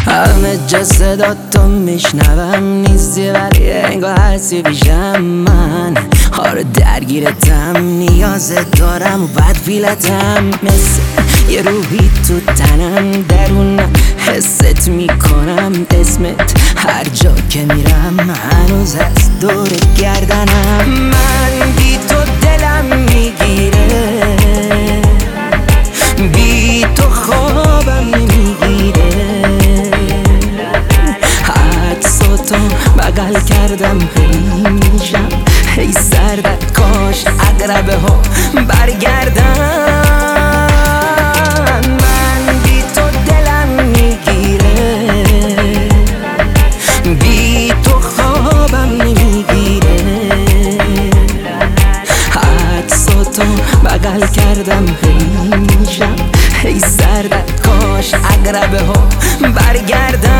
همه جا صداتو میشنوم، نیستی ولی انگار هستی پیشم. من آره درگیرتم، نیازت دارم و بدفیلتم. مثل یه روحی تو تنم، درونم حست میکنم. اسمت هر جا که میرم هنوز از دور گردنم. من بی تو دلم میگیره، بی تو خوابم نمیگیره. عکساتو بغل کردم خیلی میشم، ای سردت کاش اقربه ها برگردن. من بی تو دلم میگیره، بی تو خوابم نمیگیره. عکساتو بغل کردم خیلی میشم، ای سردت کاش اقربه ها برگردن.